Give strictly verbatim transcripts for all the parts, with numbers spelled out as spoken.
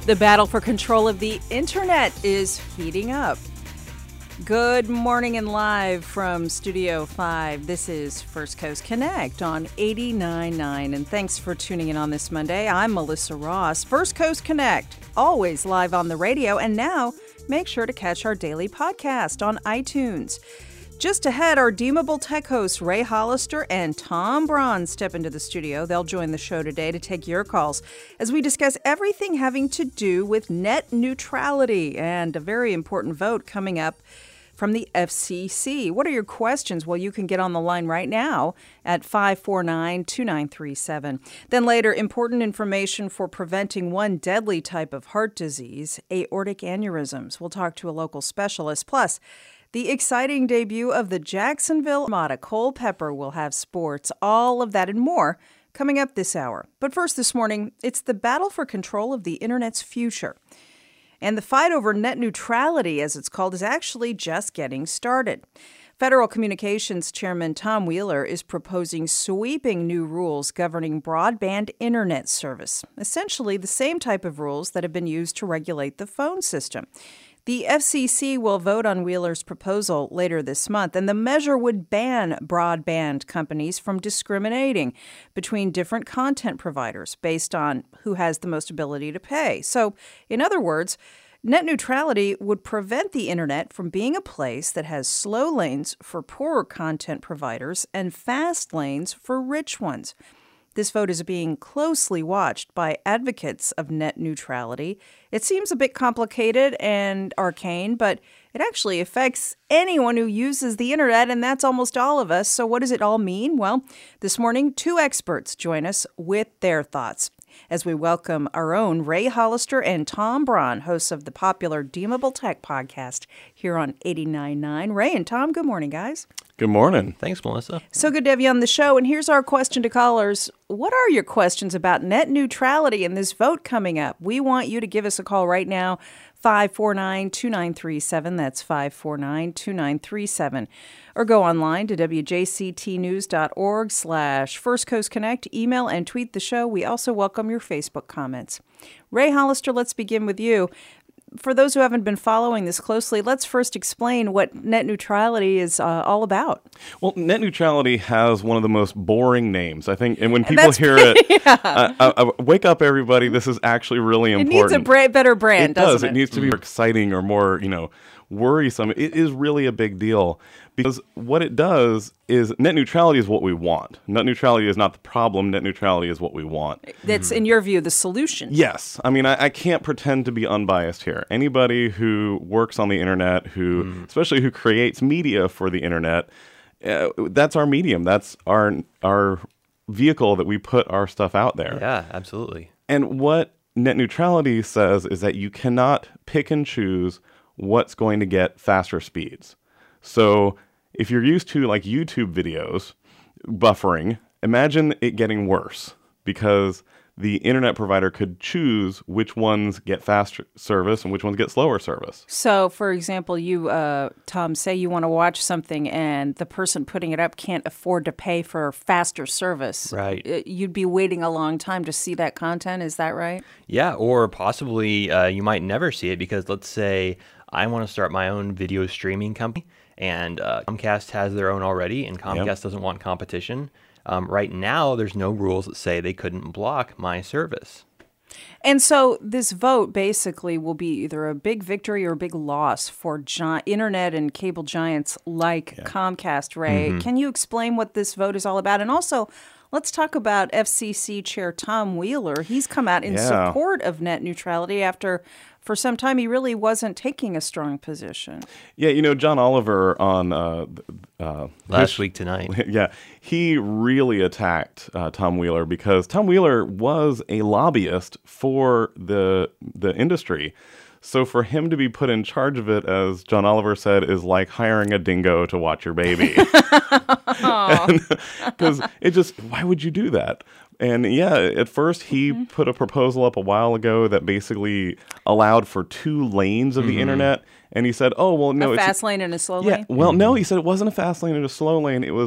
The battle for control of the internet is heating up. Good morning and live from Studio five. This is First Coast Connect on eighty-nine point nine, and thanks for tuning in on this Monday. I'm Melissa Ross. First Coast Connect, always live on the radio, and now make sure to catch our daily podcast on iTunes. Just ahead, our Deemable Tech hosts Ray Hollister and Tom Braun step into the studio. They'll join the show today to take your calls as we discuss everything having to do with net neutrality and a very important vote coming up from the F C C. What are your questions? Well, you can get on the line right now at five four nine, two nine three seven. Then later, important information for preventing one deadly type of heart disease, aortic aneurysms. We'll talk to a local specialist. Plus, the exciting debut of the Jacksonville Armada. Cole Pepper will have sports, all of that and more coming up this hour. But first this morning, it's the battle for control of the internet's future. And the fight over net neutrality, as it's called, is actually just getting started. Federal Communications Chairman Tom Wheeler is proposing sweeping new rules governing broadband internet service, essentially the same type of rules that have been used to regulate the phone system. The F C C will vote on Wheeler's proposal later this month, and the measure would ban broadband companies from discriminating between different content providers based on who has the most ability to pay. So, in other words, net neutrality would prevent the internet from being a place that has slow lanes for poorer content providers and fast lanes for rich ones. This vote is being closely watched by advocates of net neutrality. It seems a bit complicated and arcane, but it actually affects anyone who uses the internet, and that's almost all of us. So what does it all mean? Well, this morning, two experts join us with their thoughts as we welcome our own Ray Hollister and Tom Braun, hosts of the popular Deemable Tech podcast here on eighty-nine point nine. Ray and Tom, good morning, guys. Good morning. Thanks, Melissa. So good to have you on the show. And here's our question to callers. What are your questions about net neutrality and this vote coming up? We want you to give us a call right now, five four nine, two nine three seven. That's five four nine, two nine three seven. Or go online to w j c t news dot org slash First Coast Connect. Email and tweet the show. We also welcome your Facebook comments. Ray Hollister, let's begin with you. For those who haven't been following this closely, let's first explain what net neutrality is uh, all about. Well, net neutrality has one of the most boring names, I think. And when people That's hear pretty, it, yeah. uh, uh, uh, wake up, everybody. This is actually really important. It needs a bra- better brand, it does. doesn't it? It needs to be more exciting or more, you know, worrisome. It is really a big deal because what it does is net neutrality is what we want. Net neutrality is not the problem. Net neutrality is what we want. That's, in your view, the solution. Yes. I mean, I, I can't pretend to be unbiased here. Anybody who works on the internet, who, mm. especially who creates media for the internet, uh, that's our medium. That's our our vehicle that we put our stuff out there. Yeah, absolutely. And what net neutrality says is that you cannot pick and choose what's going to get faster speeds. So if you're used to like YouTube videos buffering, imagine it getting worse because the internet provider could choose which ones get faster service and which ones get slower service. So, for example, you, uh, Tom, say you want to watch something and the person putting it up can't afford to pay for faster service. Right. You'd be waiting a long time to see that content. Is that right? Yeah, or possibly uh, you might never see it because let's say I want to start my own video streaming company and uh, Comcast has their own already and Comcast yep. doesn't want competition. Um, right now, there's no rules that say they couldn't block my service. And so this vote basically will be either a big victory or a big loss for gi- internet and cable giants like yeah. Comcast, Ray. Mm-hmm. Can you explain what this vote is all about? And also, let's talk about F C C Chair Tom Wheeler. He's come out in yeah. support of net neutrality after, for some time, he really wasn't taking a strong position. Yeah, you know, John Oliver on uh, uh, Last this, week tonight. Yeah, he really attacked uh, Tom Wheeler because Tom Wheeler was a lobbyist for the the industry. So for him to be put in charge of it, as John Oliver said, is like hiring a dingo to watch your baby. Because it just, why would you do that? And yeah, at first he mm-hmm. put a proposal up a while ago that basically allowed for two lanes of the mm-hmm. internet. And he said, oh, well, no. A it's fast lane and a slow yeah, lane? Well, mm-hmm. no, he said it wasn't a fast lane and a slow lane. It was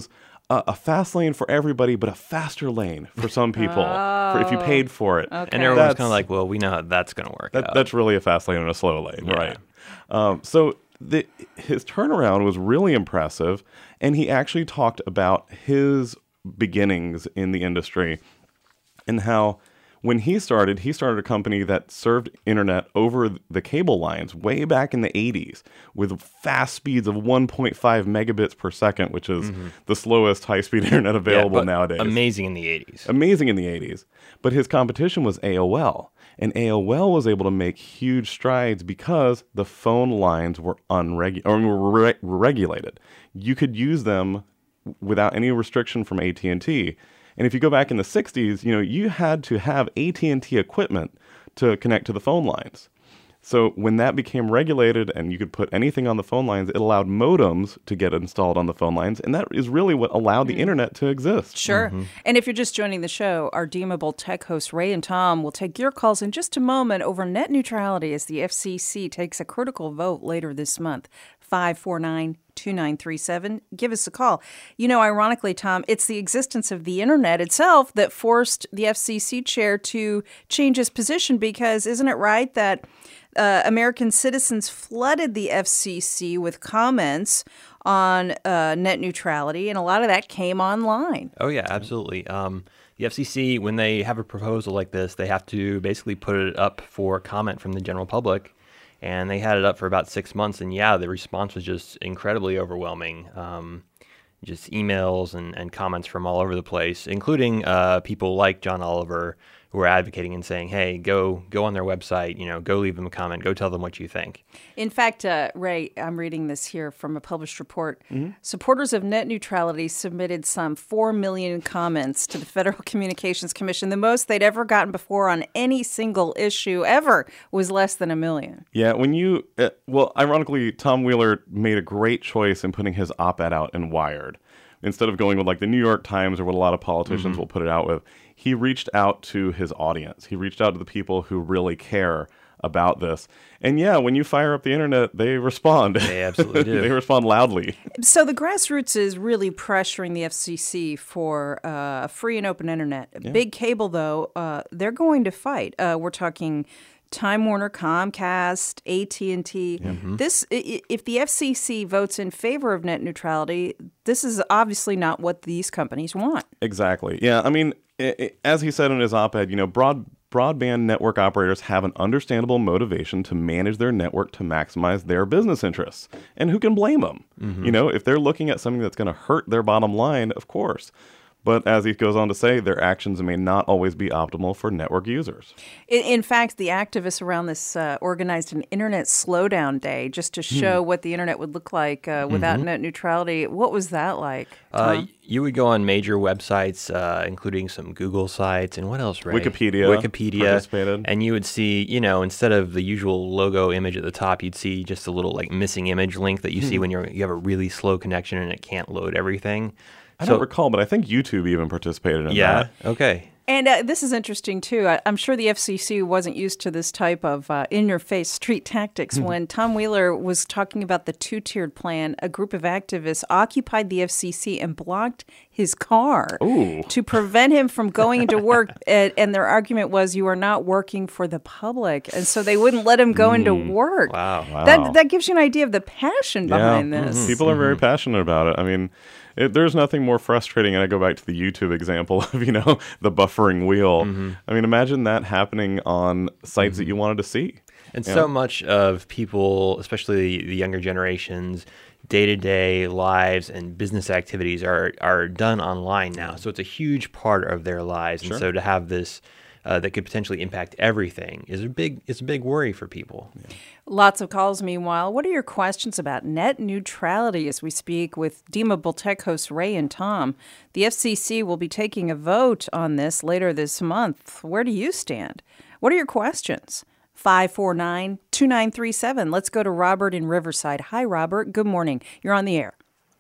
a, a fast lane for everybody, but a faster lane for some people oh, for if you paid for it. Okay. And everyone's That's- kind of like, well, we know how that's going to work That, out. that's really a fast lane and a slow lane, Yeah. right? Um, so the, his turnaround was really impressive, and he actually talked about his beginnings in the industry and how when he started, he started a company that served internet over the cable lines way back in the eighties with fast speeds of one point five megabits per second, which is mm-hmm. the slowest high-speed internet available yeah, nowadays. Amazing in the eighties. Amazing in the eighties. But his competition was A O L. And A O L was able to make huge strides because the phone lines were unregu- or were re- regulated. You could use them without any restriction from A T and T. And if you go back in the sixties, you know, you had to have A T and T equipment to connect to the phone lines. So when that became regulated and you could put anything on the phone lines, it allowed modems to get installed on the phone lines. And that is really what allowed the mm. internet to exist. Sure. Mm-hmm. And if you're just joining the show, our Deemable Tech hosts Ray and Tom will take your calls in just a moment over net neutrality as the F C C takes a critical vote later this month. five four nine, two nine three seven. Give us a call. You know, ironically, Tom, it's the existence of the internet itself that forced the F C C chair to change his position because isn't it right that uh, American citizens flooded the F C C with comments on uh, net neutrality, and a lot of that came online. Oh, yeah, absolutely. Um, the F C C, when they have a proposal like this, they have to basically put it up for comment from the general public. And they had it up for about six months. And yeah, the response was just incredibly overwhelming. Um, just emails and, and comments from all over the place, including uh, people like John Oliver who are advocating and saying, hey, go go on their website, you know, go leave them a comment, go tell them what you think. In fact, uh, Ray, I'm reading this here from a published report. Mm-hmm. Supporters of net neutrality submitted some four million comments to the Federal Communications Commission. The most they'd ever gotten before on any single issue ever was less than a million. Yeah, when you, uh, well, ironically, Tom Wheeler made a great choice in putting his op-ed out in Wired. Instead of going with like the New York Times or what a lot of politicians mm-hmm. will put it out with, he reached out to his audience. He reached out to the people who really care about this. And yeah, when you fire up the internet, they respond. They absolutely do. They respond loudly. So the grassroots is really pressuring the F C C for uh, a free and open internet. Yeah. Big cable, though, uh, they're going to fight. Uh, we're talking Time Warner, Comcast, A T and T. Mm-hmm. This, if the F C C votes in favor of net neutrality, this is obviously not what these companies want. Exactly. Yeah. I mean, it, it, as he said in his op-ed, you know, broad broadband network operators have an understandable motivation to manage their network to maximize their business interests. And who can blame them? Mm-hmm. You know, if they're looking at something that's going to hurt their bottom line, of course. But as he goes on to say, their actions may not always be optimal for network users. In, in fact, the activists around this uh, organized an internet slowdown day just to show hmm. what the internet would look like uh, without mm-hmm. net neutrality. What was that like? Uh, you would go on major websites, uh, including some Google sites, and what else, Ray? Wikipedia. Wikipedia. Participated. And you would see, you know, instead of the usual logo image at the top, you'd see just a little like missing image link that you hmm. see when you're you have a really slow connection and it can't load everything. I so, don't recall, but I think YouTube even participated in yeah, that. Yeah, okay. And uh, this is interesting, too. I, I'm sure the F C C wasn't used to this type of uh, in-your-face street tactics. Mm-hmm. When Tom Wheeler was talking about the two-tiered plan, a group of activists occupied the F C C and blocked his car Ooh. to prevent him from going into work. and, and their argument was, you are not working for the public. And so they wouldn't let him go mm. into work. Wow. wow. That, that gives you an idea of the passion behind yeah. this. Mm-hmm. People are very mm-hmm. passionate about it. I mean... It, there's nothing more frustrating, and I go back to the YouTube example of, you know, the buffering wheel. Mm-hmm. I mean, imagine that happening on sites mm-hmm. that you wanted to see. And so know? much of people, especially the younger generations, day-to-day lives and business activities are, are done online now. So it's a huge part of their lives. Sure. And so to have this uh, that could potentially impact everything is a big, it's a big worry for people. Yeah. Lots of calls, meanwhile. What are your questions about net neutrality as we speak with Deemable Tech hosts Ray and Tom? The F C C will be taking a vote on this later this month. Where do you stand? What are your questions? five four nine, two nine three seven. Let's go to Robert in Riverside. Hi, Robert. Good morning. You're on the air.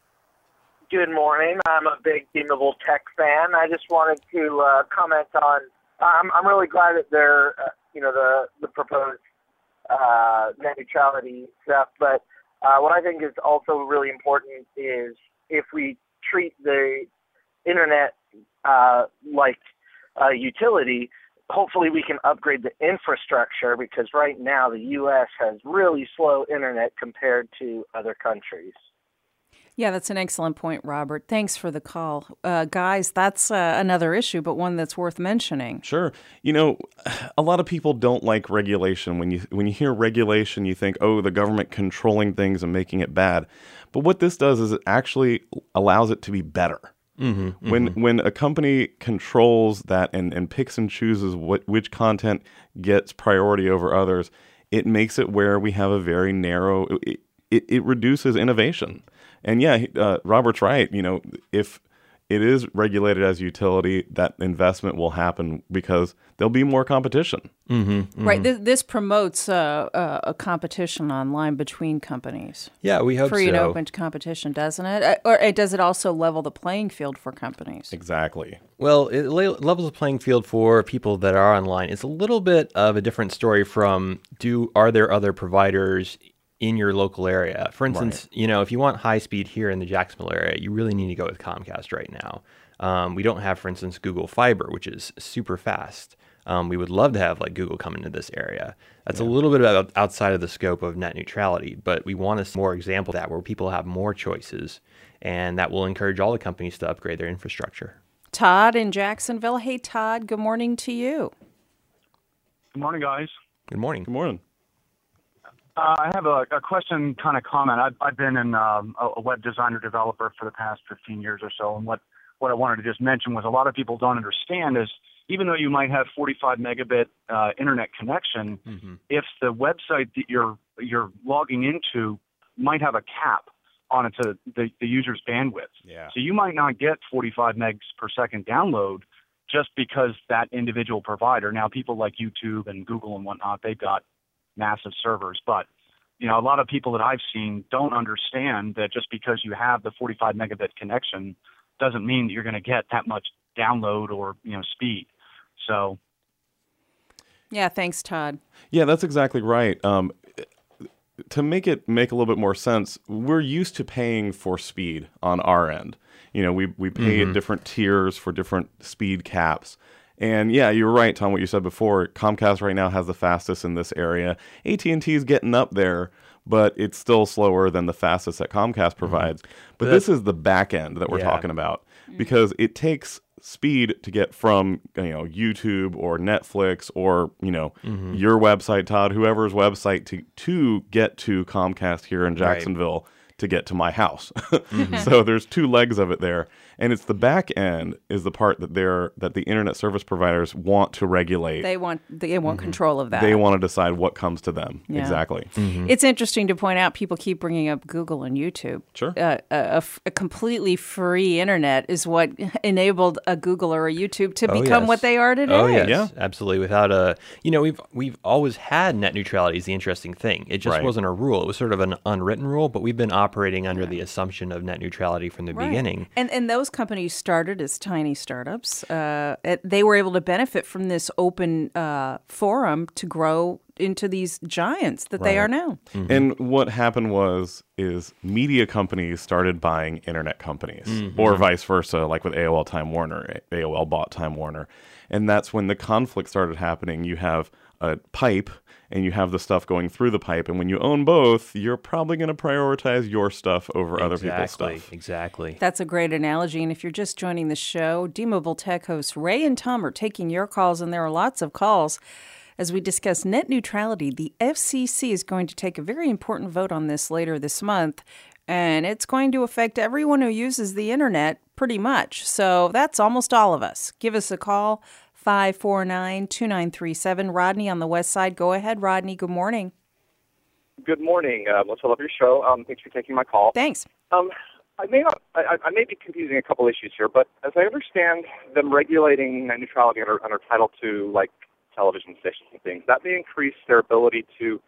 Good morning. I'm a big Deemable Tech fan. I just wanted to uh, comment on, I'm, I'm really glad that they're, uh, you know, the, the proposed Uh, net neutrality stuff, but uh, what I think is also really important is if we treat the internet uh, like uh, utility, hopefully we can upgrade the infrastructure, because right now the U S has really slow internet compared to other countries. Yeah, that's an excellent point, Robert. Thanks for the call. Uh, guys, that's uh, another issue, but one that's worth mentioning. Sure. You know, a lot of people don't like regulation. When you when you hear regulation, you think, oh, the government controlling things and making it bad. But what this does is it actually allows it to be better. Mm-hmm, mm-hmm. When when a company controls that and, and picks and chooses what which content gets priority over others, it makes it where we have a very narrow, it, it, it reduces innovation. And yeah, uh, Robert's right. You know, if it is regulated as utility, that investment will happen because there'll be more competition. Mm-hmm, mm-hmm. Right. This, this promotes uh, uh, a competition online between companies. Yeah, we hope Free so. and open competition, doesn't it? Uh, Or uh, does it also level the playing field for companies? Exactly. Well, it le- levels the playing field for people that are online. It's a little bit of a different story from do are there other providers in your local area. For instance, right. you know, if you want high speed here in the Jacksonville area, you really need to go with Comcast right now. Um, we don't have, for instance, Google Fiber, which is super fast. Um, we would love to have like Google come into this area. That's yeah. a little bit about outside of the scope of net neutrality, but we want to see more examples of that where people have more choices, and that will encourage all the companies to upgrade their infrastructure. Todd in Jacksonville. Hey, Todd, good morning to you. Good morning, guys. Good morning. Good morning. Uh, I have a, a question, kind of comment. I've, I've been in um, a web designer developer for the past fifteen years or so, and what, what I wanted to just mention was a lot of people don't understand is even though you might have forty-five megabit uh, internet connection, mm-hmm. if the website that you're you're logging into might have a cap on it to the, the user's bandwidth. Yeah. So you might not get forty-five megs per second download just because that individual provider. Now, people like YouTube and Google and whatnot, they've got massive servers, but you know, a lot of people that I've seen don't understand that just because you have the forty-five megabit connection doesn't mean that you're going to get that much download or, you know, speed. So. Yeah. Thanks, Todd. Yeah, that's exactly right. Um, to make it make a little bit more sense, we're used to paying for speed on our end. You know, we, we pay mm-hmm. at different tiers for different speed caps. And yeah, you're right, Tom, what you said before. Comcast right now has the fastest in this area. A T and T is getting up there, but it's still slower than the fastest that Comcast provides. Mm-hmm. But That's, this is the back end that we're yeah. talking about, because it takes speed to get from, you know, YouTube or Netflix or, you know, mm-hmm. your website, Todd, whoever's website to, to get to Comcast here in Jacksonville. Right. To get to my house. mm-hmm. So there's two legs of it there. And it's the back end is the part that they're that the internet service providers want to regulate. They want they want mm-hmm. control of that. They want to decide what comes to them. Yeah. Exactly. Mm-hmm. It's interesting to point out people keep bringing up Google and YouTube. Sure. Uh, a, a completely free internet is what enabled a Google or a YouTube to oh, become yes. what they are today. Oh yes, yeah. absolutely. Without a, you know, we've we've always had net neutrality is the interesting thing. It just right. wasn't a rule. It was sort of an unwritten rule, but we've been operating operating under the assumption of net neutrality from the right. beginning. And and those companies started as tiny startups. Uh, it, they were able to benefit from this open uh, forum to grow into these giants that right. they are now. Mm-hmm. And what happened was is media companies started buying internet companies, mm-hmm. or vice versa, like with A O L Time Warner. A O L bought Time Warner. And that's when the conflict started happening. You have a pipe and you have the stuff going through the pipe. And when you own both, you're probably going to prioritize your stuff over exactly, other people's stuff. Exactly. That's a great analogy. And if you're just joining the show, D-Mobile Tech hosts Ray and Tom are taking your calls, and there are lots of calls. As we discuss net neutrality, the F C C is going to take a very important vote on this later this month, and it's going to affect everyone who uses the internet pretty much. So that's almost all of us. Give us a call, five four nine, two nine three seven. Rodney on the west side. Go ahead, Rodney. Good morning. Good morning. Uh, I love your show. Um, thanks for taking my call. Thanks. Um, I may not, I, I may be confusing a couple issues here, but as I understand them regulating net neutrality under, under Title two, like television stations and things, that may increase their ability to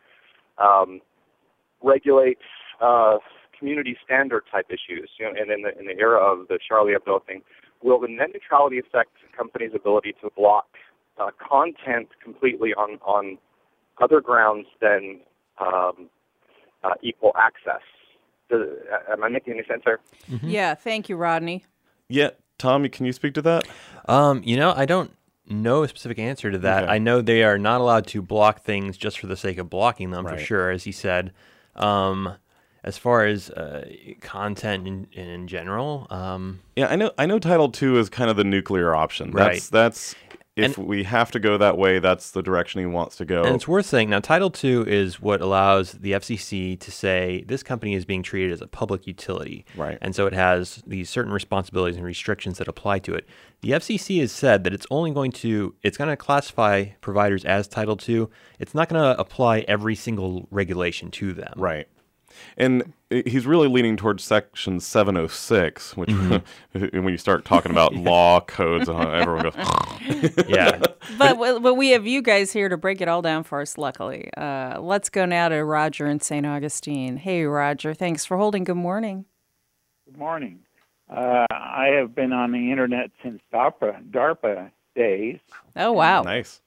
um, regulate uh, community standard type issues. You know, and in the in the era of the Charlie Hebdo thing, will the net neutrality affect companies' ability to block uh, content completely on on other grounds than um, uh, equal access? Does, am I making any sense there? Mm-hmm. Yeah. Thank you, Rodney. Yeah. Tom, can you speak to that? Um, you know, I don't know a specific answer to that. Okay. I know they are not allowed to block things just for the sake of blocking them, Right. for sure, as he said. Um, as far as uh, content in, in general, um, Yeah, I know. I know. Title two is kind of the nuclear option. Right. That's that's if And- we have to go that way, that's the direction he wants to go. and it's worth saying, now Title two is what allows the F C C to say this company is being treated as a public utility. Right. And so it has these certain responsibilities and restrictions that apply to it. The F C C has said that it's only going to, it's going to classify providers as Title two. It's not going to apply every single regulation to them. Right. And he's really leaning towards Section seven oh six, which when you start talking about law codes, everyone goes, Yeah. But but we have you guys here to break it all down for us, luckily. Uh, let's go now to Roger in Saint Augustine. Hey, Roger. Thanks for holding. Good morning. Good morning. Uh, I have been on the internet since DARPA, DARPA days Oh, wow. nice.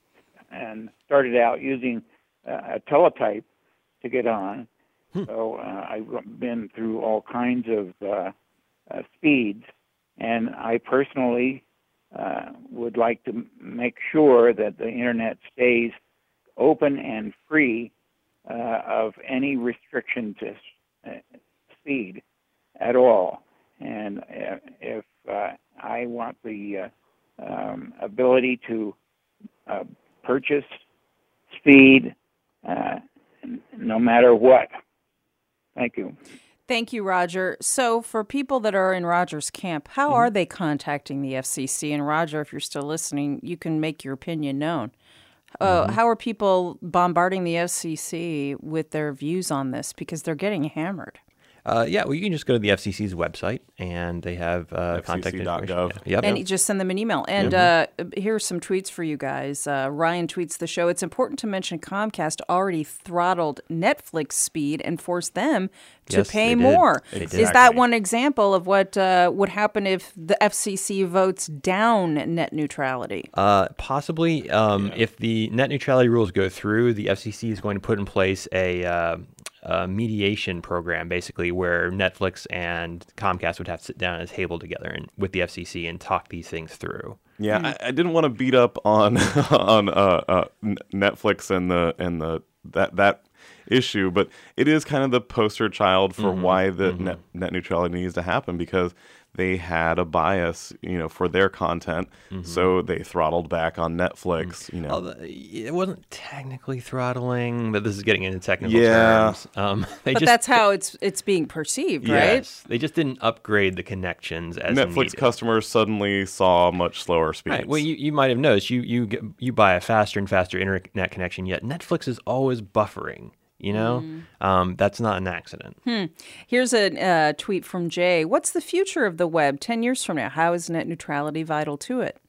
and started out using uh, a teletype to get on. So uh, I've been through all kinds of uh, uh, speeds, and I personally uh, would like to m- make sure that the internet stays open and free uh, of any restriction to uh, speed at all. And uh, if uh, I want the uh, um, ability to uh, purchase speed uh, n- no matter what. Thank you. Thank you, Roger. So for people that are in Roger's camp, how are they contacting the F C C? And Roger, if you're still listening, you can make your opinion known. Uh, how are people bombarding the F C C with their views on this? Because they're getting hammered. Uh, yeah, well, you can just go to the F C C's website, and they have uh, contact F C C dot information. gov. Yep. And you just send them an email. And uh, here's some tweets for you guys. Uh, Ryan tweets the show. It's important to mention Comcast already throttled Netflix speed and forced them to Yes, pay they did. more. They did. Is that Exactly. one example of what uh, would happen if the F C C votes down net neutrality? Uh, possibly, um, if the net neutrality rules go through, the F C C is going to put in place a, uh, a mediation program, basically, where Netflix and Comcast would have to sit down at a table together and with the F C C and talk these things through. Yeah, I, I didn't want to beat up on on uh, uh, N- Netflix and the and the that that issue, but it is kind of the poster child for why the net, net neutrality needs to happen, because they had a bias, you know, for their content, so they throttled back on Netflix. You know, Although it wasn't technically throttling, but this is getting into technical Yeah. terms. Um, they But just, that's how it's it's being perceived, right? yes, they just didn't upgrade the connections as Netflix needed. customers suddenly saw much slower speeds. Right. Well, you, you might have noticed you you get, you buy a faster and faster internet connection, yet Netflix is always buffering. You know, um, that's not an accident. Here's a uh, tweet from Jay. What's the future of the web ten years from now? How is net neutrality vital to it?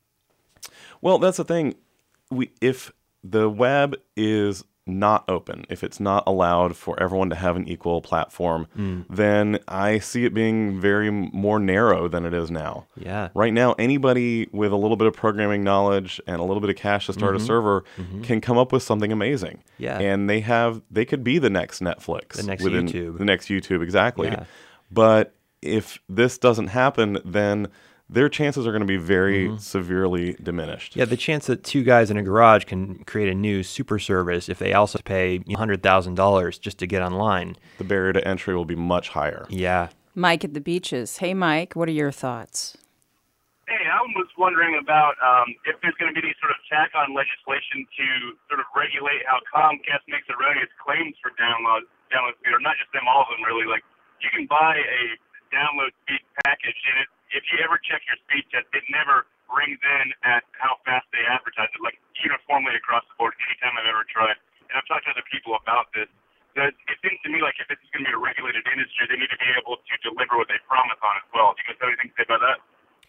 Well, that's the thing. We if the web is not open, if it's not allowed for everyone to have an equal platform, then I see it being very m- more narrow than it is now. Yeah. Right now, anybody with a little bit of programming knowledge and a little bit of cash to start a server can come up with something amazing. Yeah. And they have they could be the next Netflix. The next within- YouTube. The next YouTube, exactly. Yeah. But if this doesn't happen, then their chances are going to be very severely diminished. Yeah, the chance that two guys in a garage can create a new super service if they also pay one hundred thousand dollars just to get online. The barrier to entry will be much higher. Yeah. Mike at the beaches. Hey, Mike, what are your thoughts? Hey, I was wondering about um, if there's going to be any sort of tack on legislation to sort of regulate how Comcast makes erroneous claims for download download speed, or not just them, all of them really. Like, you can buy a download speed package, and it, if you ever check your speed test, it never rings in at how fast they advertise it, like uniformly across the board anytime I've ever tried. And I've talked to other people about this. That it seems to me like if this is going to be a regulated industry, they need to be able to deliver what they promise on as well. Do you guys have anything to say about that?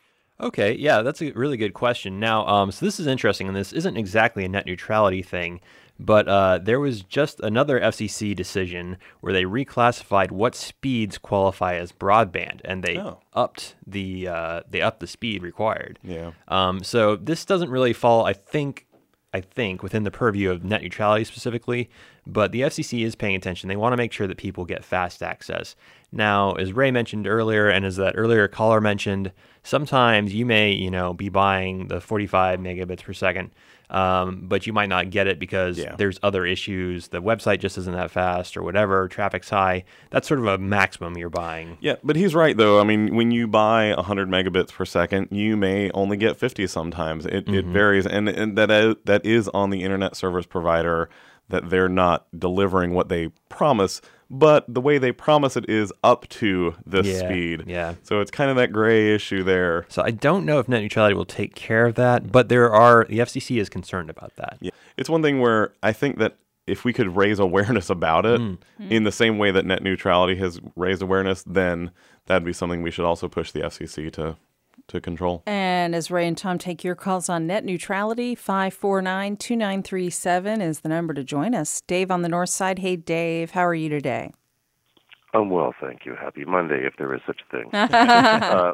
Okay, yeah, that's a really good question. Now, um, so this is interesting, and this isn't exactly a net neutrality thing, but uh, there was just another F C C decision where they reclassified what speeds qualify as broadband, and they Oh. upped the uh, they upped the speed required. Yeah. Um, so this doesn't really fall, I think, I think, within the purview of net neutrality specifically, but the F C C is paying attention. They want to make sure that people get fast access. Now, as Ray mentioned earlier, and as that earlier caller mentioned, sometimes you may, you know, be buying the forty-five megabits per second, um, but you might not get it because Yeah. there's other issues. The website just isn't that fast or whatever. Traffic's high. That's sort of a maximum you're buying. Yeah, but he's right, though. I mean, when you buy one hundred megabits per second, you may only get fifty sometimes. It, it varies, and, and that is, that is on the internet service provider, that they're not delivering what they promise, but the way they promise it is up to this Yeah, speed. yeah. So it's kind of that gray issue there. So I don't know if net neutrality will take care of that, but there are the F C C is concerned about that. Yeah. It's one thing where I think that if we could raise awareness about it Mm. in the same way that net neutrality has raised awareness, then that'd be something we should also push the F C C to to control. And as Ray and Tom take your calls on net neutrality, five four nine, two nine three seven is the number to join us. Dave on the north side. Hey, Dave, how are you today? I'm well, thank you. Happy Monday, if there is such a thing. uh,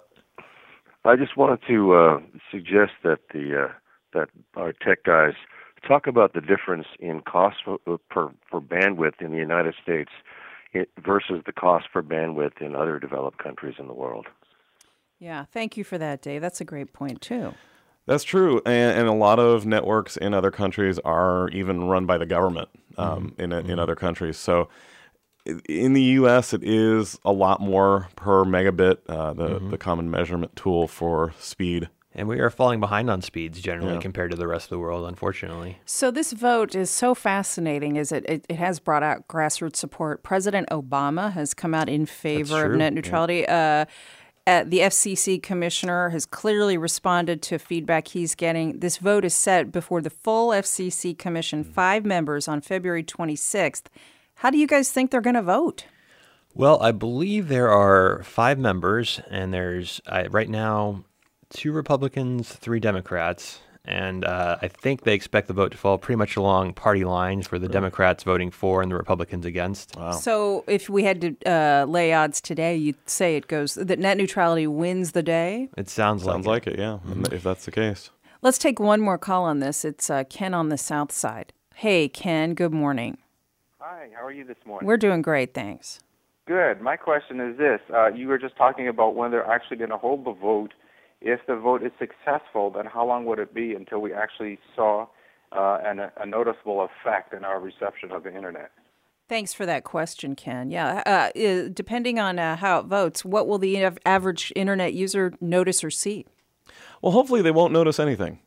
I just wanted to uh, suggest that the uh, that our tech guys talk about the difference in cost for, per, for bandwidth in the United States versus the cost for bandwidth in other developed countries in the world. Yeah, thank you for that, Dave. That's a great point, too. That's true, and, and a lot of networks in other countries are even run by the government um, mm-hmm. in a, in other countries. So in the U S, it is a lot more per megabit, uh, the mm-hmm. the common measurement tool for speed. And we are falling behind on speeds generally Yeah. compared to the rest of the world, unfortunately. So this vote is so fascinating, is it, it, it has brought out grassroots support. President Obama has come out in favor of true. net neutrality. Yeah. Uh, Uh, the F C C commissioner has clearly responded to feedback he's getting. This vote is set before the full F C C commission, five members, on February twenty-sixth. How do you guys think they're going to vote? Well, I believe there are five members, and there's uh, right now two Republicans, three Democrats. And uh, I think they expect the vote to fall pretty much along party lines, for the Democrats voting for and the Republicans against. Wow. So if we had to uh, lay odds today, you'd say it goes that net neutrality wins the day? It sounds, Sounds like, like it, yeah, mm-hmm. if that's the case. Let's take one more call on this. It's uh, Ken on the south side. Hey, Ken, good morning. Hi, how are you this morning? We're doing great, thanks. Good. My question is this. Uh, you were just talking about when they're actually going to hold the vote. If the vote is successful, then how long would it be until we actually saw uh, an, a noticeable effect in our reception of the Internet? Thanks for that question, Ken. Yeah, uh, uh, depending on uh, how it votes, what will the av- average Internet user notice or see? Well, hopefully they won't notice anything.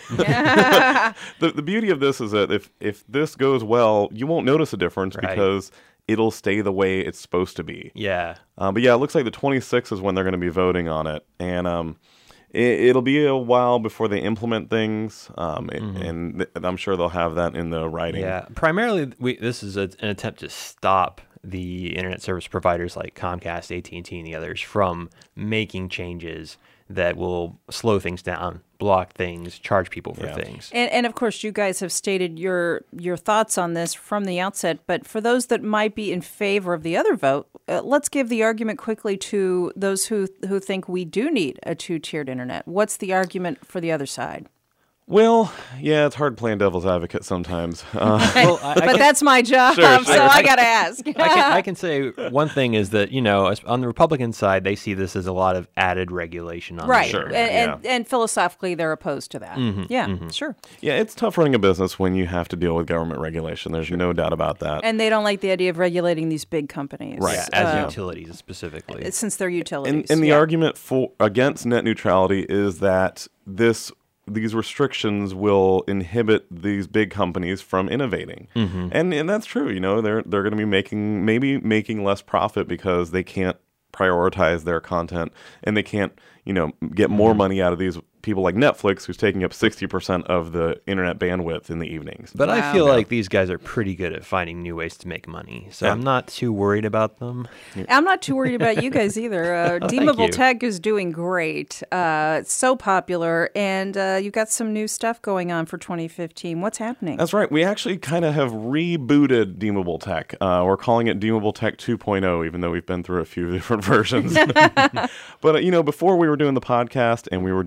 the, the beauty of this is that if, if this goes well, you won't notice a difference Right. because it'll stay the way it's supposed to be. Yeah. Uh, but yeah, it looks like the twenty-sixth is when they're going to be voting on it. And um, it, it'll be a while before they implement things. Um, mm-hmm. And th- I'm sure they'll have that in the writing. Yeah. Primarily, we, this is a, an attempt to stop the internet service providers like Comcast, A T and T, and the others from making changes that will slow things down, block things, charge people for Yeah. things. And, and of course, you guys have stated your your thoughts on this from the outset. But for those that might be in favor of the other vote, uh, let's give the argument quickly to those who who think we do need a two-tiered internet. What's the argument for the other side? Well, yeah, it's hard playing devil's advocate sometimes. Uh, Well, I, I but can, that's my job, Sure, so sure. I got to ask. I can I can say one thing is that, you know, as- on the Republican side, they see this as a lot of added regulation on Right. the Sure. internet. And, and, and philosophically, they're opposed to that. Mhm, yeah, mhm. sure. yeah, it's tough running a business when you have to deal with government regulation. There's no doubt about that. And they don't like the idea of regulating these big companies. Right. Yeah, as Uh, utilities specifically. since they're utilities. And, and the yeah. argument for against net neutrality is that this these restrictions will inhibit these big companies from innovating, Mm-hmm. and and that's true. You know, they're they're going to be making maybe making less profit because they can't prioritize their content, and they can't you know get more Mm-hmm. money out of these people like Netflix, who's taking up sixty percent of the internet bandwidth in the evenings. But I Wow. feel Yeah. like these guys are pretty good at finding new ways to make money, so Yeah. I'm not too worried about them. I'm not too worried about you guys either. Uh, thank Deemable you. Tech is doing great. Uh, it's so popular, and uh, you've got some new stuff going on for twenty fifteen. What's happening? That's right. We actually kind of have rebooted Deemable Tech. Uh, we're calling it Deemable Tech two point oh, even though we've been through a few different versions. But, uh, you know, before we were doing the podcast and we were doing a little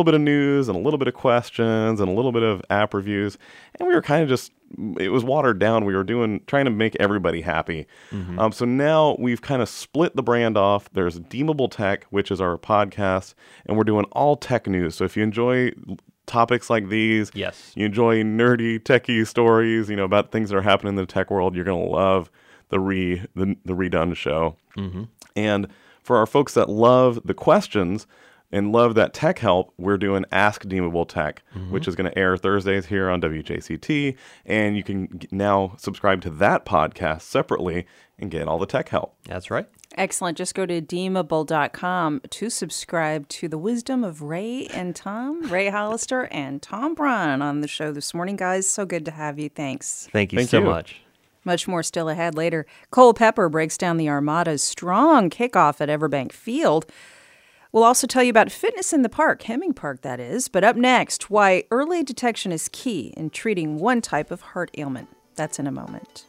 bit of news and a little bit of questions and a little bit of app reviews. And we were kind of just, it was watered down. We were doing, trying to make everybody happy. Mm-hmm. Um, so now we've kind of split the brand off. There's Deemable Tech, which is our podcast, and we're doing all tech news. So if you enjoy topics like these, yes, you enjoy nerdy, techie stories, you know, about things that are happening in the tech world, you're going to love the re the, the Redone show. Mm-hmm. And for our folks that love the questions and love that tech help, we're doing Ask Deemable Tech, mm-hmm. which is going to air Thursdays here on W J C T. And you can now subscribe to that podcast separately and get all the tech help. That's right. Excellent. Just go to deemable dot com to subscribe to the wisdom of Ray and Tom, Ray Hollister and Tom Braun on the show this morning. Guys, so good to have you. Thanks. Thank you Thank so you. much. Much more still ahead later. Cole Pepper breaks down the Armada's strong kickoff at Everbank Field. We'll also tell you about fitness in the park, Hemming Park that is. But up next, why early detection is key in treating one type of heart ailment. That's in a moment.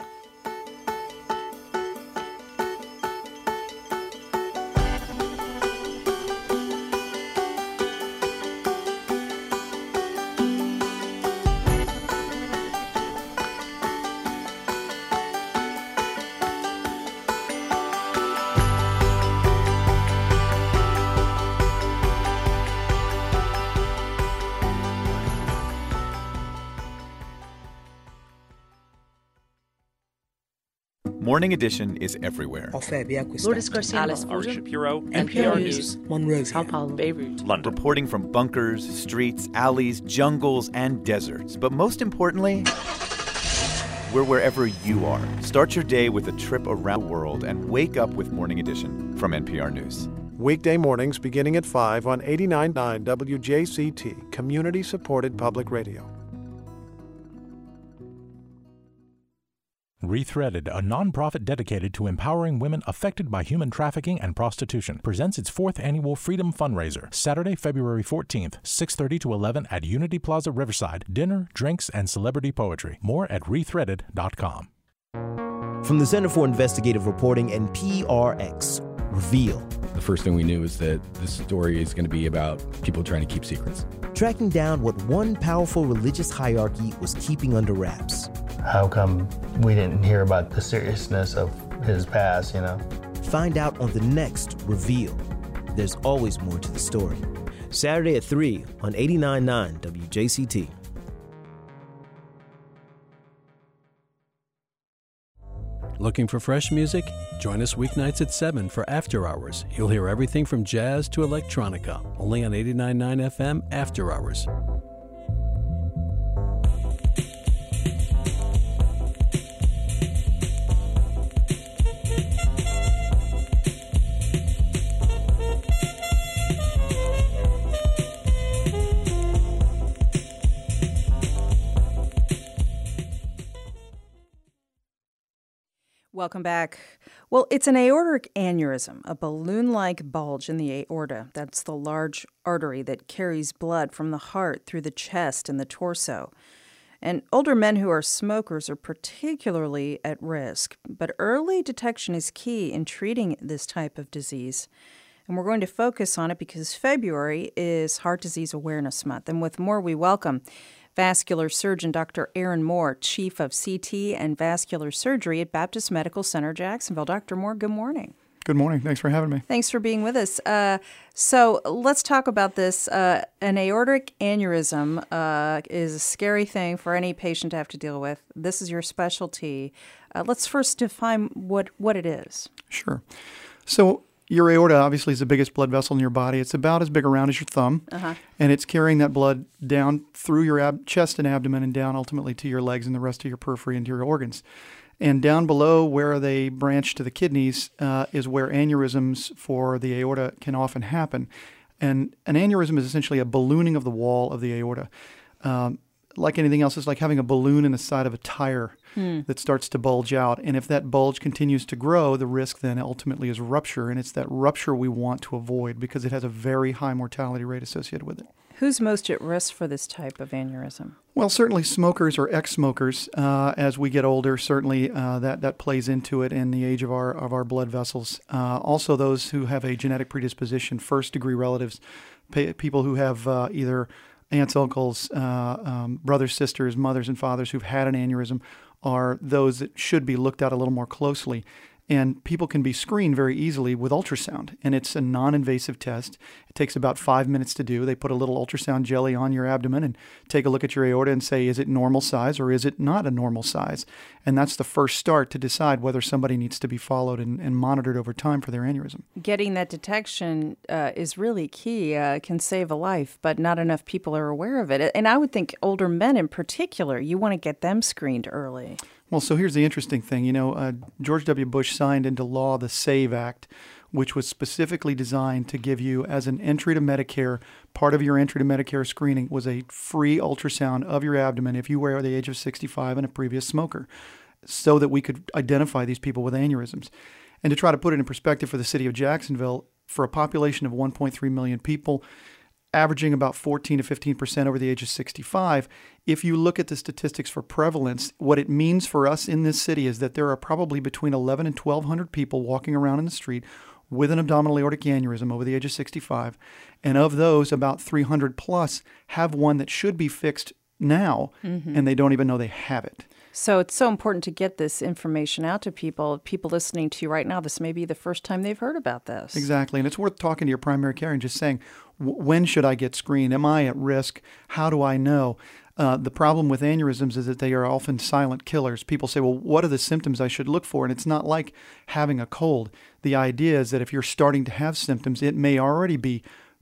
Morning Edition is everywhere. Lourdes Garcia, Alice Archer Shapiro, N P R News, Monrovia, Sao Paulo, Beirut, London. Reporting from bunkers, streets, alleys, jungles, and deserts. But most importantly, we're wherever you are. Start your day with a trip around the world and wake up with Morning Edition from N P R News. Weekday mornings beginning at five on eighty-nine point nine W J C T, community-supported public radio. Rethreaded, a nonprofit dedicated to empowering women affected by human trafficking and prostitution, presents its fourth annual Freedom Fundraiser, Saturday, February fourteenth, six thirty to eleven at Unity Plaza Riverside. Dinner, drinks, and celebrity poetry. More at rethreaded dot com. From the Center for Investigative Reporting and P R X, Reveal. The first thing we knew is that this story is going to be about people trying to keep secrets. Tracking down what one powerful religious hierarchy was keeping under wraps. How come we didn't hear about the seriousness of his past, you know? Find out on the next Reveal. There's always more to the story. Saturday at three on eighty-nine point nine W J C T. Looking for fresh music? Join us weeknights at seven for After Hours. You'll hear everything from jazz to electronica, only on eighty-nine point nine F M After Hours. Welcome back. Well, it's an aortic aneurysm, a balloon-like bulge in the aorta. That's the large artery that carries blood from the heart through the chest and the torso. And older men who are smokers are particularly at risk. But early detection is key in treating this type of disease. And we're going to focus on it because February is Heart Disease Awareness Month. And with more, we welcome vascular surgeon Doctor Aaron Moore, Chief of C T and Vascular Surgery at Baptist Medical Center, Jacksonville. Doctor Moore, good morning. Good morning. Thanks for having me. Thanks for being with us. Uh, so let's talk about this. Uh, an aortic aneurysm uh, is a scary thing for any patient to have to deal with. This is your specialty. Uh, let's first define what, what it is. Sure. So your aorta obviously is the biggest blood vessel in your body. It's about as big around as your thumb, uh-huh. and it's carrying that blood down through your ab- chest and abdomen and down ultimately to your legs and the rest of your periphery and to your organs. And down below where they branch to the kidneys uh, is where aneurysms for the aorta can often happen. And an aneurysm is essentially a ballooning of the wall of the aorta. Um, like anything else, it's like having a balloon in the side of a tire hmm. that starts to bulge out. And if that bulge continues to grow, the risk then ultimately is rupture. And it's that rupture we want to avoid because it has a very high mortality rate associated with it. Who's most at risk for this type of aneurysm? Well, certainly smokers or ex-smokers. Uh, as we get older, certainly uh, that that plays into it in the age of our of our blood vessels. Uh, also, those who have a genetic predisposition, first-degree relatives, pa- people who have uh, either aunts, uncles, uh, um, brothers, sisters, mothers, and fathers who've had an aneurysm, are those that should be looked at a little more closely. And people can be screened very easily with ultrasound, and it's a non-invasive test. It takes about five minutes to do. They put a little ultrasound jelly on your abdomen and take a look at your aorta and say, is it normal size or is it not a normal size? And that's the first start to decide whether somebody needs to be followed and, and monitored over time for their aneurysm. Getting that detection uh, is really key. Uh, it can save a life, but not enough people are aware of it. And I would think older men in particular, you want to get them screened early. Well, so here's the interesting thing. You know, uh, George W. Bush signed into law the SAVE Act, which was specifically designed to give you, as an entry to Medicare, part of your entry to Medicare screening was a free ultrasound of your abdomen if you were the age of sixty-five and a previous smoker, so that we could identify these people with aneurysms. And to try to put it in perspective for the city of Jacksonville, for a population of one point three million people, averaging about fourteen to fifteen percent over the age of sixty-five, if you look at the statistics for prevalence, what it means for us in this city is that there are probably between eleven and twelve hundred people walking around in the street with an abdominal aortic aneurysm over the age of sixty-five. And of those, about three hundred plus have one that should be fixed now, mm-hmm. and they don't even know they have it. So it's so important to get this information out to people. People listening to you right now, this may be the first time they've heard about this. Exactly. And it's worth talking to your primary care and just saying, when should I get screened? Am I at risk? How do I know? Uh, the problem with aneurysms is that they are often silent killers. People say, well, what are the symptoms I should look for? And it's not like having a cold. The idea is that if you're starting to have symptoms, it may already be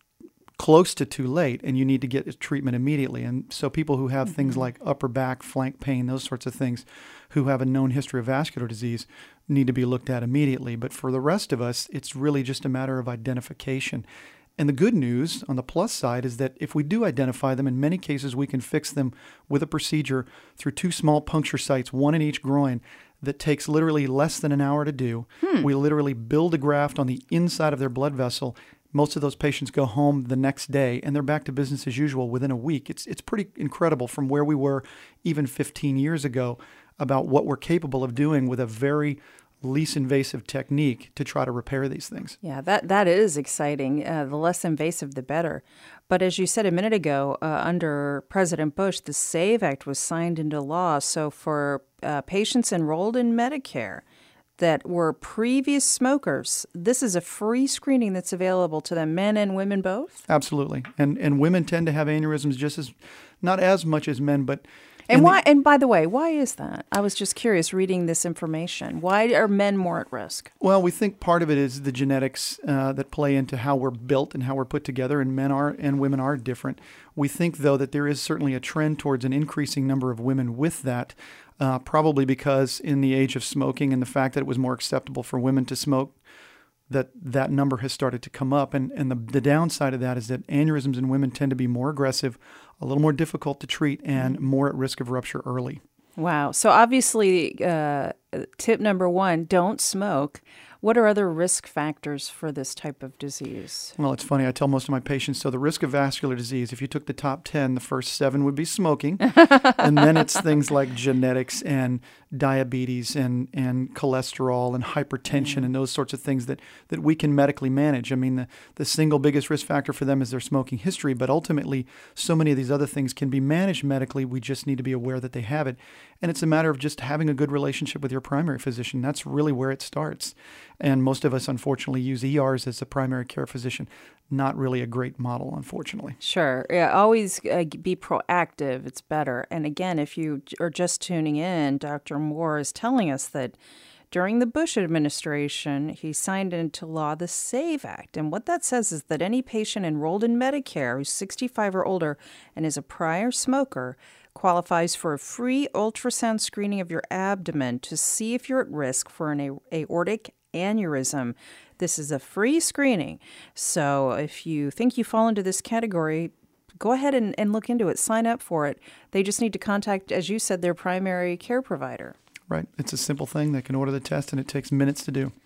close to too late, and you need to get treatment immediately. And so people who have mm-hmm. things like upper back, flank pain, those sorts of things, who have a known history of vascular disease, need to be looked at immediately. But for the rest of us, it's really just a matter of identification. And the good news on the plus side is that if we do identify them, in many cases we can fix them with a procedure through two small puncture sites, one in each groin, that takes literally less than an hour to do. Hmm. We literally build a graft on the inside of their blood vessel. Most of those patients go home the next day, and they're back to business as usual within a week. It's it's pretty incredible from where we were even fifteen years ago about what we're capable of doing with a very least invasive technique to try to repair these things. Yeah, that that is exciting. Uh, the less invasive, the better. But as you said a minute ago, uh, under President Bush, the SAVE Act was signed into law. So for uh, patients enrolled in Medicare that were previous smokers, this is a free screening that's available to them, men and women both? Absolutely. And and women tend to have aneurysms just as, not as much as men, but... And why? The, and by the way, why is that? I was just curious reading this information. Why are men more at risk? Well, we think part of it is the genetics uh, that play into how we're built and how we're put together, and men are and women are different. We think, though, that there is certainly a trend towards an increasing number of women with that, uh, probably because in the age of smoking and the fact that it was more acceptable for women to smoke, that that number has started to come up. And, and the, the downside of that is that aneurysms in women tend to be more aggressive, a little more difficult to treat, and more at risk of rupture early. Wow. So obviously, uh, tip number one, don't smoke. What are other risk factors for this type of disease? Well, it's funny. I tell most of my patients, so the risk of vascular disease, if you took the top ten, the first seven would be smoking. And then it's things like genetics and diabetes and, and cholesterol and hypertension mm. and those sorts of things that, that we can medically manage. I mean, the, the single biggest risk factor for them is their smoking history, but ultimately, so many of these other things can be managed medically. We just need to be aware that they have it. And it's a matter of just having a good relationship with your primary physician. That's really where it starts. And most of us, unfortunately, use E Rs as the primary care physician. Not really a great model, unfortunately. Sure. Yeah, always uh, be proactive. It's better. And again, if you are just tuning in, Doctor Moore is telling us that during the Bush administration, he signed into law the SAVE Act. And what that says is that any patient enrolled in Medicare who's sixty-five or older and is a prior smoker qualifies for a free ultrasound screening of your abdomen to see if you're at risk for an a- aortic aneurysm. This is a free screening. So if you think you fall into this category, go ahead and, and look into it. Sign up for it. They just need to contact, as you said, their primary care provider. Right. It's a simple thing. They can order the test, and it takes minutes to do.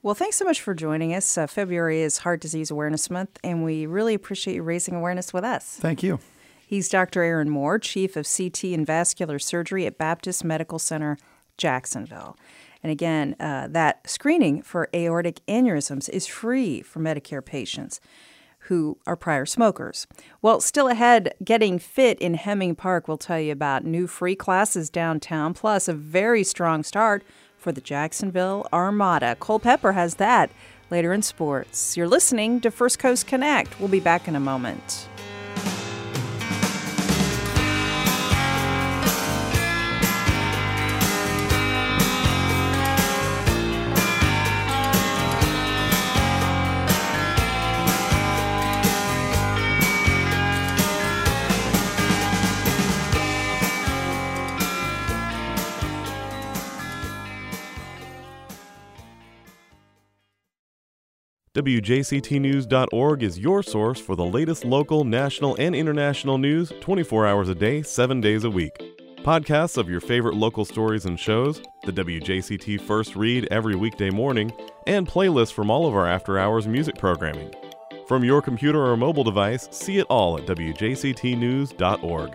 Well, thanks so much for joining us. Uh, February is Heart Disease Awareness Month, and we really appreciate you raising awareness with us. Thank you. He's Doctor Aaron Moore, Chief of C T and Vascular Surgery at Baptist Medical Center, Jacksonville. And again, uh, that screening for aortic aneurysms is free for Medicare patients who are prior smokers. Well, still ahead, Getting Fit in Hemming Park will tell you about new free classes downtown, plus a very strong start for the Jacksonville Armada. Cole Pepper has that later in sports. You're listening to First Coast Connect. We'll be back in a moment. W J C T news dot org is your source for the latest local, national, and international news twenty-four hours a day, seven days a week. Podcasts of your favorite local stories and shows, the W J C T First Read every weekday morning, and playlists from all of our after-hours music programming. From your computer or mobile device, see it all at W J C T news dot org.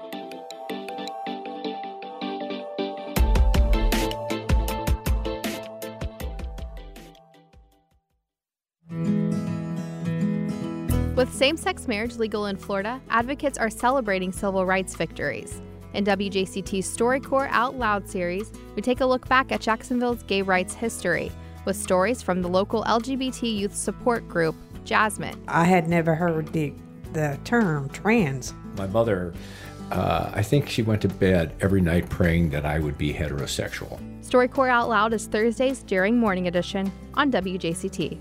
With same-sex marriage legal in Florida, advocates are celebrating civil rights victories. In W J C T's StoryCorps Out Loud series, we take a look back at Jacksonville's gay rights history with stories from the local L G B T youth support group, Jasmine. I had never heard the, the term trans. My mother, uh, I think she went to bed every night praying that I would be heterosexual. StoryCorps Out Loud is Thursdays during Morning Edition on W J C T.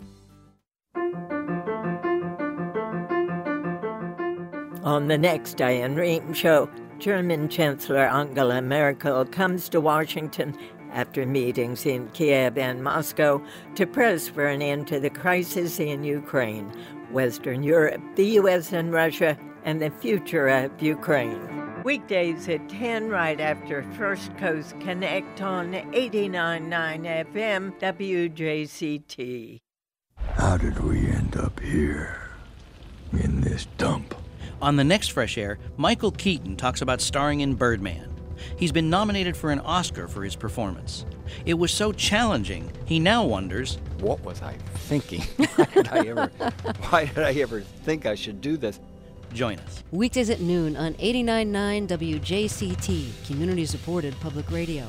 On the next Diane Rehm show, German Chancellor Angela Merkel comes to Washington after meetings in Kiev and Moscow to press for an end to the crisis in Ukraine, Western Europe, the U S and Russia, and the future of Ukraine. Weekdays at ten right after First Coast Connect on eighty-nine point nine F M W J C T. How did we end up here in this dump? On the next Fresh Air, Michael Keaton talks about starring in Birdman. He's been nominated for an Oscar for his performance. It was so challenging, he now wonders, what was I thinking? Why did I ever, why did I ever think I should do this? Join us. Weekdays at noon on eighty-nine point nine W J C T, community-supported public radio.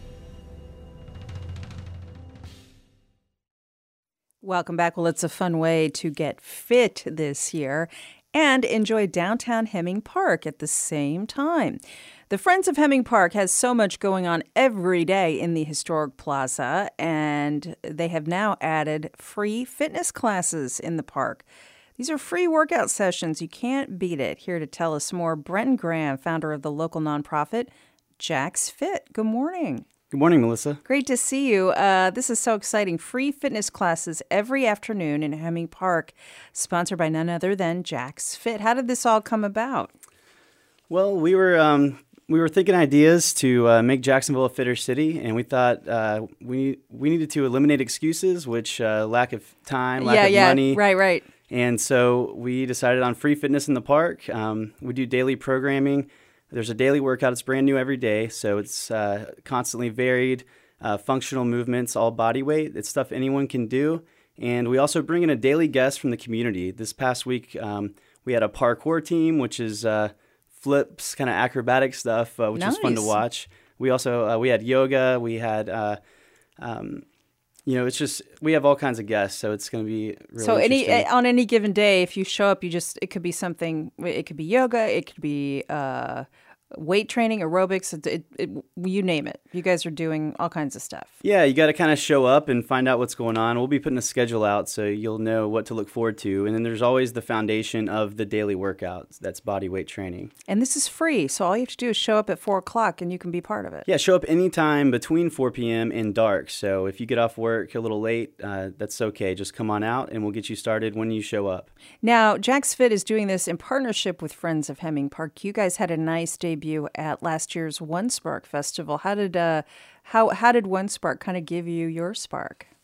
Welcome back. Well, it's a fun way to get fit this year and enjoy downtown Hemming Park at the same time. The Friends of Hemming Park has so much going on every day in the historic plaza, and they have now added free fitness classes in the park. These are free workout sessions. You can't beat it. Here to tell us more, Brenton Graham, founder of the local nonprofit Jack's Fit. Good morning. Good morning, Melissa. Great to see you. Uh, this is so exciting. Free fitness classes every afternoon in Hemming Park, sponsored by none other than Jack's Fit. How did this all come about? Well, we were um, we were thinking ideas to uh, make Jacksonville a fitter city, and we thought uh, we we needed to eliminate excuses, which uh, lack of time, lack yeah, of yeah. money. Right, right. And so we decided on free fitness in the park. Um, we do daily programming. There's a daily workout. It's brand new every day, so it's uh, constantly varied, uh, functional movements, all body weight. It's stuff anyone can do. And we also bring in a daily guest from the community. This past week, um, we had a parkour team, which is uh, flips, kind of acrobatic stuff, uh, which nice. was fun to watch. We also uh, we had yoga. We had, uh, um, you know, it's just we have all kinds of guests, so it's going to be really so any interesting. on any given day, if you show up, you just it could be something. It could be yoga. It could be uh, weight training, aerobics. It, it, it, you name it. You guys are doing all kinds of stuff. Yeah, you got to kind of show up and find out what's going on. We'll be putting a schedule out so you'll know what to look forward to. And then there's always the foundation of the daily workouts. That's body weight training. And this is free, so all you have to do is show up at four o'clock and you can be part of it. Yeah, show up anytime between four p.m. and dark. So if you get off work a little late, uh, that's okay. Just come on out and we'll get you started when you show up. Now, Jack's Fit is doing this in partnership with Friends of Hemming Park. You guys had a nice debut at last year's One Spark Festival. How did uh, how how did One Spark kind of give you your spark?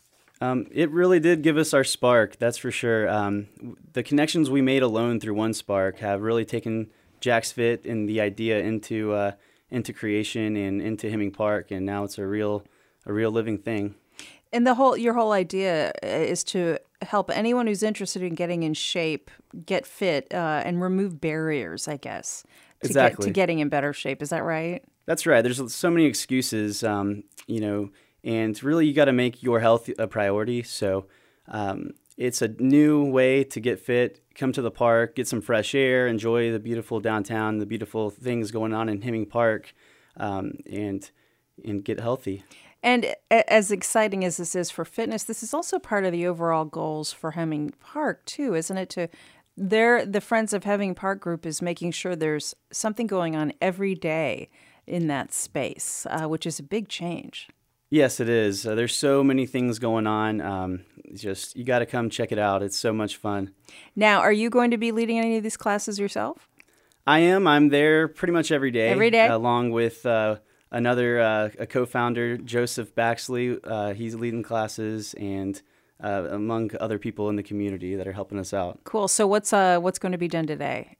Um, it really did give us our spark, that's for sure. Um, the connections we made alone through One Spark have really taken Jack's Fit and the idea into uh, into creation and into Hemming Park, and now it's a real a real living thing. And the whole your whole idea is to help anyone who's interested in getting in shape, get fit, uh, and remove barriers, I guess, to exactly. get to getting in better shape. Is that right? That's right. There's so many excuses, um, you know, and really you got to make your health a priority. So um, it's a new way to get fit. Come to the park, get some fresh air, enjoy the beautiful downtown, the beautiful things going on in Hemming Park, um, and and get healthy. And as exciting as this is for fitness, this is also part of the overall goals for Hemming Park too, isn't it? To They're, the Friends of Hemming Park group is making sure there's something going on every day in that space, uh, which is a big change. Yes, it is. Uh, there's so many things going on. Um, just you got to come check it out. It's so much fun. Now, are you going to be leading any of these classes yourself? I am. I'm there pretty much every day. Every day? Along with uh, another uh, a co-founder, Joseph Baxley. Uh, he's leading classes, and uh, among other people in the community that are helping us out. Cool. So what's uh what's going to be done today?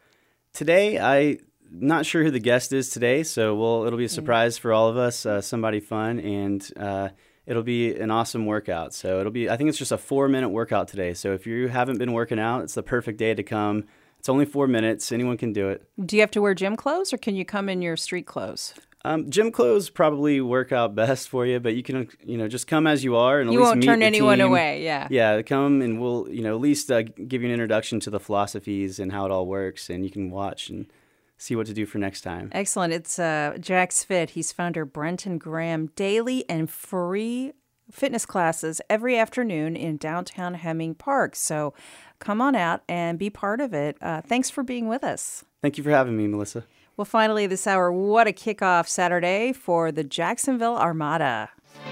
Today, I not sure who the guest is today, so we'll it'll be a surprise for all of us. Uh, somebody fun, and uh, it'll be an awesome workout. So it'll be I think it's just a four minute workout today. So if you haven't been working out, it's the perfect day to come. It's only four minutes. Anyone can do it. Do you have to wear gym clothes, or can you come in your street clothes? Um, gym clothes probably work out best for you, but you can, you know, just come as you are and at you least won't meet turn the anyone team. away. Yeah. Yeah, come and we'll, you know, at least uh, give you an introduction to the philosophies and how it all works, and you can watch and see what to do for next time. Excellent. It's uh, Jack's Fit. He's founder Brenton Graham. Daily and free fitness classes every afternoon in downtown Hemming Park. So come on out and be part of it. Uh, thanks for being with us. Thank you for having me, Melissa. Well, finally this hour, what a kickoff Saturday for the Jacksonville Armada.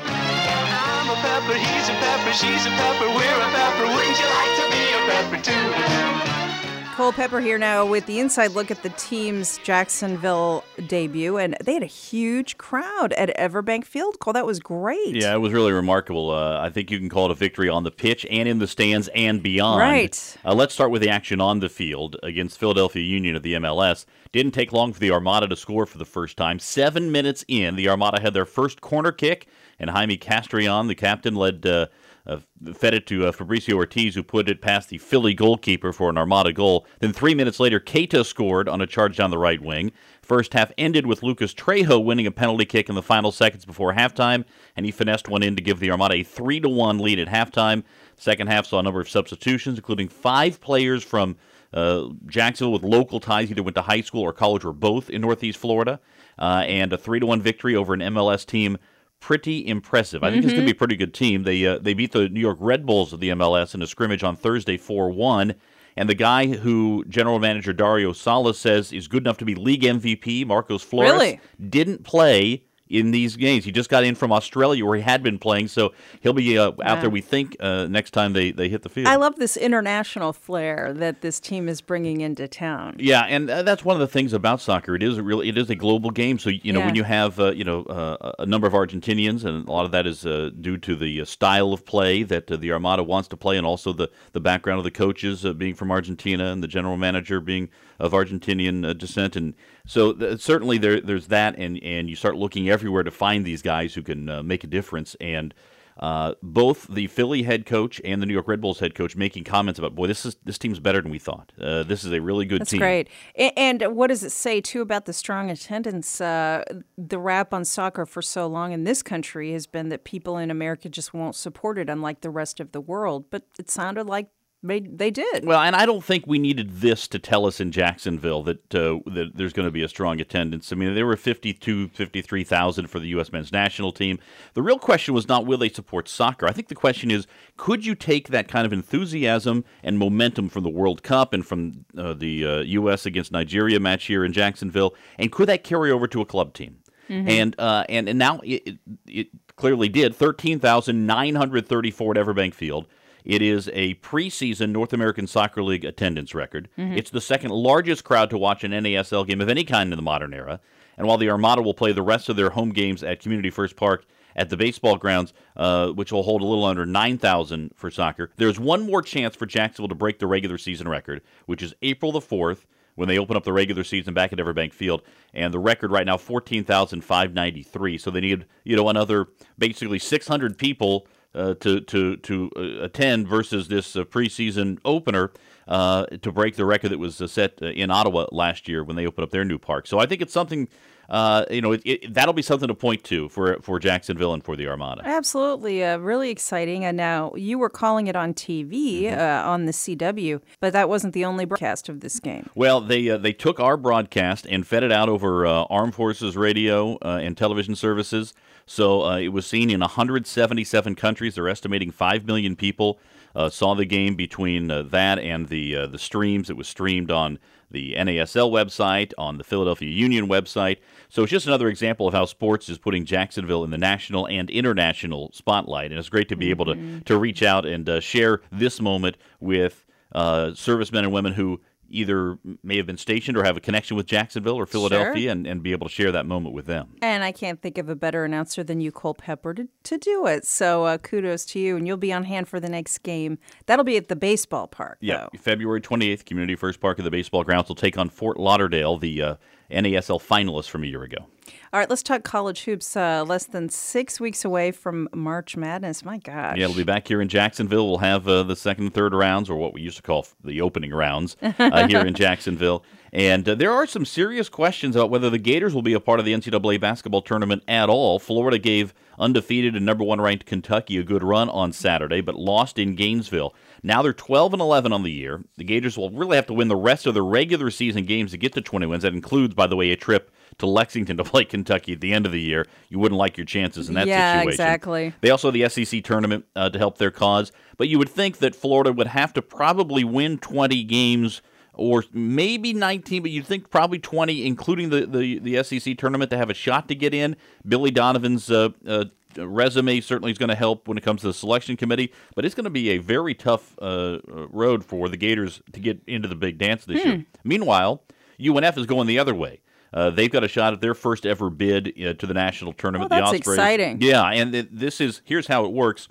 I'm a pepper, he's a pepper, she's a pepper, we're a pepper. Wouldn't you like to be a pepper too? Cole Pepper here now with the inside look at the team's Jacksonville debut, and they had a huge crowd at Everbank Field. Cole, that was great. Yeah, it was really remarkable. Uh, I think you can call it a victory on the pitch and in the stands and beyond. Right. Uh, let's start with the action on the field against Philadelphia Union of the M L S. Didn't take long for the Armada to score for the first time. Seven minutes in, the Armada had their first corner kick, and Jaime Castrillon, the captain, led uh, uh, fed it to uh, Fabricio Ortiz, who put it past the Philly goalkeeper for an Armada goal. Then three minutes later, Keita scored on a charge down the right wing. First half ended with Lucas Trejo winning a penalty kick in the final seconds before halftime, and he finessed one in to give the Armada a three to one lead at halftime. Second half saw a number of substitutions, including five players from uh, Jacksonville with local ties, either went to high school or college or both in Northeast Florida, uh, and a three to one victory over an M L S team. Pretty impressive. I think mm-hmm. this could be a pretty good team. They uh, they beat the New York Red Bulls of the M L S in a scrimmage on Thursday four one. And the guy who General Manager Dario Salas says is good enough to be league M V P, Marcos Flores, really? didn't play in these games. He just got in from Australia where he had been playing, so he'll be uh, yeah. out there, we think, uh, next time they, they hit the field. I love this international flair that this team is bringing into town. Yeah, and uh, that's one of the things about soccer. It is a really, it is a global game. So you know yeah. when you have uh, you know uh, a number of Argentinians, and a lot of that is uh, due to the uh, style of play that uh, the Armada wants to play, and also the, the background of the coaches uh, being from Argentina and the general manager being of Argentinian uh, descent, and so th- certainly there there's that, and, and you start looking everywhere to find these guys who can uh, make a difference. And uh, both the Philly head coach and the New York Red Bulls head coach making comments about, boy, this is this team's better than we thought. Uh, this is a really good That's team. That's great. And what does it say, too, about the strong attendance? Uh, the rap on soccer for so long in this country has been that people in America just won't support it, unlike the rest of the world. But it sounded like They, they did. Well, and I don't think we needed this to tell us in Jacksonville that uh, that there's going to be a strong attendance. I mean, there were fifty-two, fifty-three thousand for the U S men's national team. The real question was not will they support soccer. I think the question is, could you take that kind of enthusiasm and momentum from the World Cup and from uh, the uh, U S against Nigeria match here in Jacksonville, and could that carry over to a club team? Mm-hmm. And, uh, and and now it, it, it clearly did. thirteen thousand nine hundred thirty-four at Everbank Field. It is a preseason North American Soccer League attendance record. Mm-hmm. It's the second largest crowd to watch an N A S L game of any kind in the modern era. And while the Armada will play the rest of their home games at Community First Park at the baseball grounds, uh, which will hold a little under nine thousand for soccer. There's one more chance for Jacksonville to break the regular season record, which is April the fourth, when they open up the regular season back at Everbank Field. And the record right now, fourteen thousand five hundred ninety-three. So they need, you know, another basically six hundred people uh, to to to uh, attend versus this uh, preseason opener uh, to break the record that was uh, set uh, in Ottawa last year when they opened up their new park. So I think it's something, uh, you know, it, it, that'll be something to point to for for Jacksonville and for the Armada. Absolutely. Uh, really exciting. And now you were calling it on T V mm-hmm. uh, on the C W, but that wasn't the only broadcast of this game. Well, they uh, they took our broadcast and fed it out over uh, Armed Forces radio uh, and television services. So uh, it was seen in one hundred seventy-seven countries. They're estimating five million people uh, saw the game between uh, that and the uh, the streams. It was streamed on the N A S L website, on the Philadelphia Union website. So it's just another example of how sports is putting Jacksonville in the national and international spotlight. And it's great to be able to, to reach out and uh, share this moment with uh, servicemen and women who either may have been stationed or have a connection with Jacksonville or Philadelphia, Sure. and, and be able to share that moment with them. And I can't think of a better announcer than you, Cole Pepper, to, to do it. So uh, kudos to you, and you'll be on hand for the next game. That'll be at the baseball park, Yeah, though. February twenty-eighth, Community First Park of the baseball grounds will take on Fort Lauderdale, the uh, N A S L finalists from a year ago. All right, let's talk college hoops. Uh, less than six weeks away from March Madness. My gosh. Yeah, it'll be back here in Jacksonville. We'll have uh, the second and third rounds, or what we used to call the opening rounds, uh, here in Jacksonville. And uh, there are some serious questions about whether the Gators will be a part of the N C double A basketball tournament at all. Florida gave undefeated and number one ranked Kentucky a good run on Saturday, but lost in Gainesville. Now they're twelve and eleven on the year. The Gators will really have to win the rest of the regular season games to get to twenty wins. That includes, by the way, a trip to Lexington to play Kentucky at the end of the year. You wouldn't like your chances in that yeah, situation. exactly. They also have the S E C tournament uh, to help their cause. But you would think that Florida would have to probably win twenty games, or maybe nineteen, but you'd think probably twenty, including the, the, the S E C tournament, to have a shot to get in. Billy Donovan's uh, uh, resume certainly is going to help when it comes to the selection committee, but it's going to be a very tough uh, road for the Gators to get into the big dance this Hmm. year. Meanwhile, U N F is going the other way. Uh, they've got a shot at their first ever bid uh, to the national tournament. Oh, that's the Ospreys. exciting. Yeah, and th- this is here's how it works.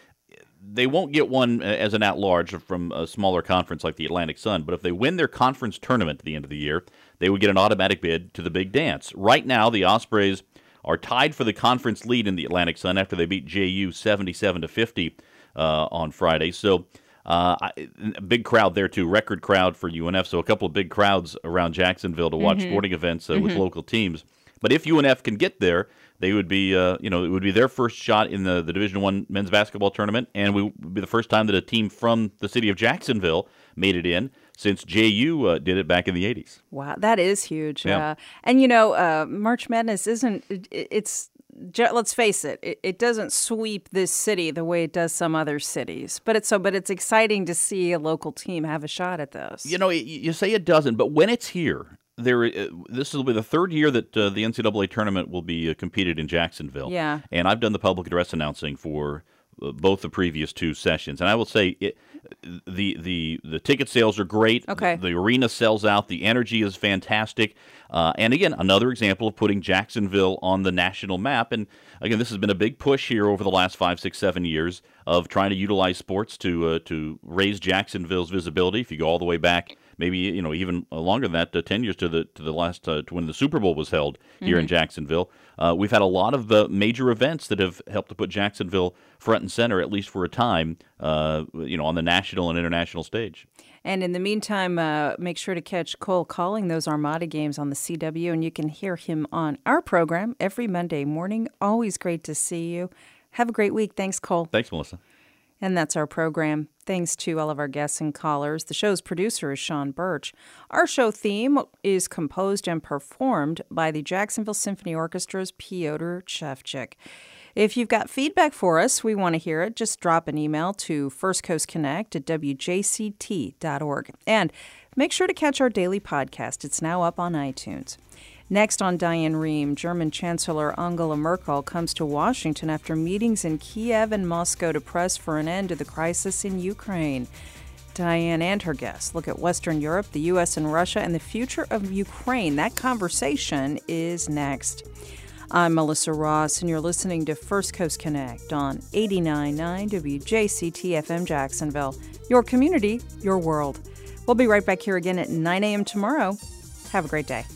They won't get one as an at-large from a smaller conference like the Atlantic Sun, but if they win their conference tournament at the end of the year, they would get an automatic bid to the big dance. Right now, the Ospreys are tied for the conference lead in the Atlantic Sun after they beat J U seventy-seven to fifty uh, on Friday. So uh, I, a big crowd there, too, record crowd for U N F. So a couple of big crowds around Jacksonville to watch Mhm. sporting events uh, Mhm. with local teams. But if U N F can get there, they would be, uh, you know, it would be their first shot in the, the Division One men's basketball tournament, and we would be the first time that a team from the city of Jacksonville made it in since J U uh, did it back in the eighties. Wow, that is huge. Yeah. Uh, and, you know, uh, March Madness isn't, it, it's, ju- let's face it, it, it doesn't sweep this city the way it does some other cities. But it's so, but it's exciting to see a local team have a shot at this. You know, y- you say it doesn't, but when it's here, there. Uh, this will be the third year that uh, the N C double A tournament will be uh, competed in Jacksonville. Yeah. And I've done the public address announcing for uh, both the previous two sessions, and I will say it. The the the ticket sales are great. Okay. The arena sells out. The energy is fantastic. Uh, and again, another example of putting Jacksonville on the national map. And again, this has been a big push here over the last five, six, seven years of trying to utilize sports to uh, to raise Jacksonville's visibility. If you go all the way back, maybe you know even longer than that, uh, ten years to the to the last uh, to when the Super Bowl was held here in Mhm. Jacksonville, uh, we've had a lot of uh, major events that have helped to put Jacksonville front and center, at least for a time, uh, you know, on the national and international stage. And in the meantime, uh, make sure to catch Cole calling those Armada games on the C W, and you can hear him on our program every Monday morning. Always great to see you. Have a great week. Thanks, Cole. Thanks, Melissa. And that's our program. Thanks to all of our guests and callers. The show's producer is Sean Birch. Our show theme is composed and performed by the Jacksonville Symphony Orchestra's Piotr Shevchik. If you've got feedback for us, we want to hear it. Just drop an email to first coast connect at w j c t dot org. And make sure to catch our daily podcast. It's now up on iTunes. Next on Diane Rehm, German Chancellor Angela Merkel comes to Washington after meetings in Kiev and Moscow to press for an end to the crisis in Ukraine. Diane and her guests look at Western Europe, the U S and Russia, and the future of Ukraine. That conversation is next. I'm Melissa Ross, and you're listening to First Coast Connect on eighty-nine point nine W J C T F M Jacksonville. Your community, your world. We'll be right back here again at nine a.m. tomorrow. Have a great day.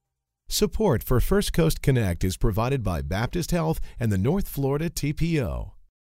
Support for First Coast Connect is provided by Baptist Health and the North Florida T P O.